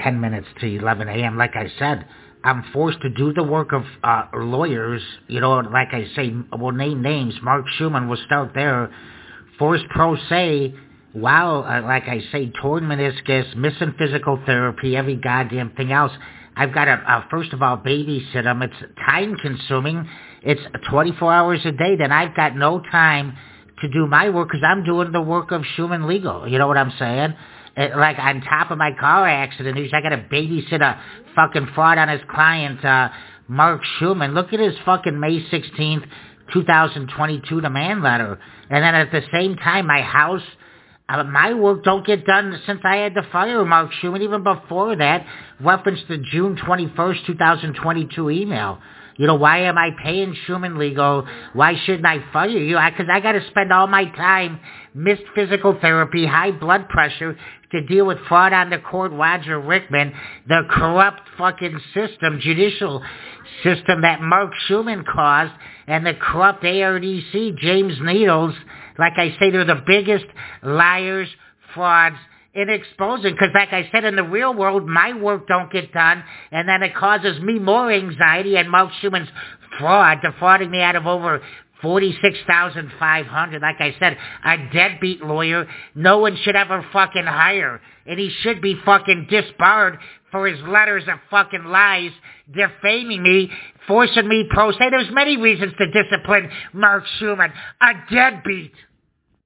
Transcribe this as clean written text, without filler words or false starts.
10 minutes to 11 a.m. Like I said, I'm forced to do the work of lawyers. You know, like I say, we'll name names. Mark Schumann, we'll start there. Forced pro se, while, like I say, torn meniscus, missing physical therapy, every goddamn thing else. I've got to, first of all, babysit them. It's time-consuming. It's 24 hours a day. Then I've got no time to do my work because I'm doing the work of Schumann Legal. You know what I'm saying? Like, on top of my car accident, I got to babysit a fucking fraud on his client, Mark Schumann. Look at his fucking May 16th, 2022 demand letter. And then at the same time, my house, my work don't get done since I had to fire Mark Schumann. Even before that, reference the June 21st, 2022 email. You know, why am I paying Schumann Legal? Why shouldn't I fire you? Because I got to spend all my time, missed physical therapy, high blood pressure, to deal with fraud on the court, Roger Rickman, the corrupt fucking system, judicial system that Mark Schumann caused, and the corrupt ARDC, James Needles. Like I say, they're the biggest liars, frauds, in exposing, because like I said, in the real world, my work don't get done, and then it causes me more anxiety, and Mark Schumann's fraud, defrauding me out of over $46,500. Like I said, a deadbeat lawyer no one should ever fucking hire, and he should be fucking disbarred for his letters of fucking lies, defaming me, forcing me pro se. There's many reasons to discipline Mark Schumann. A deadbeat.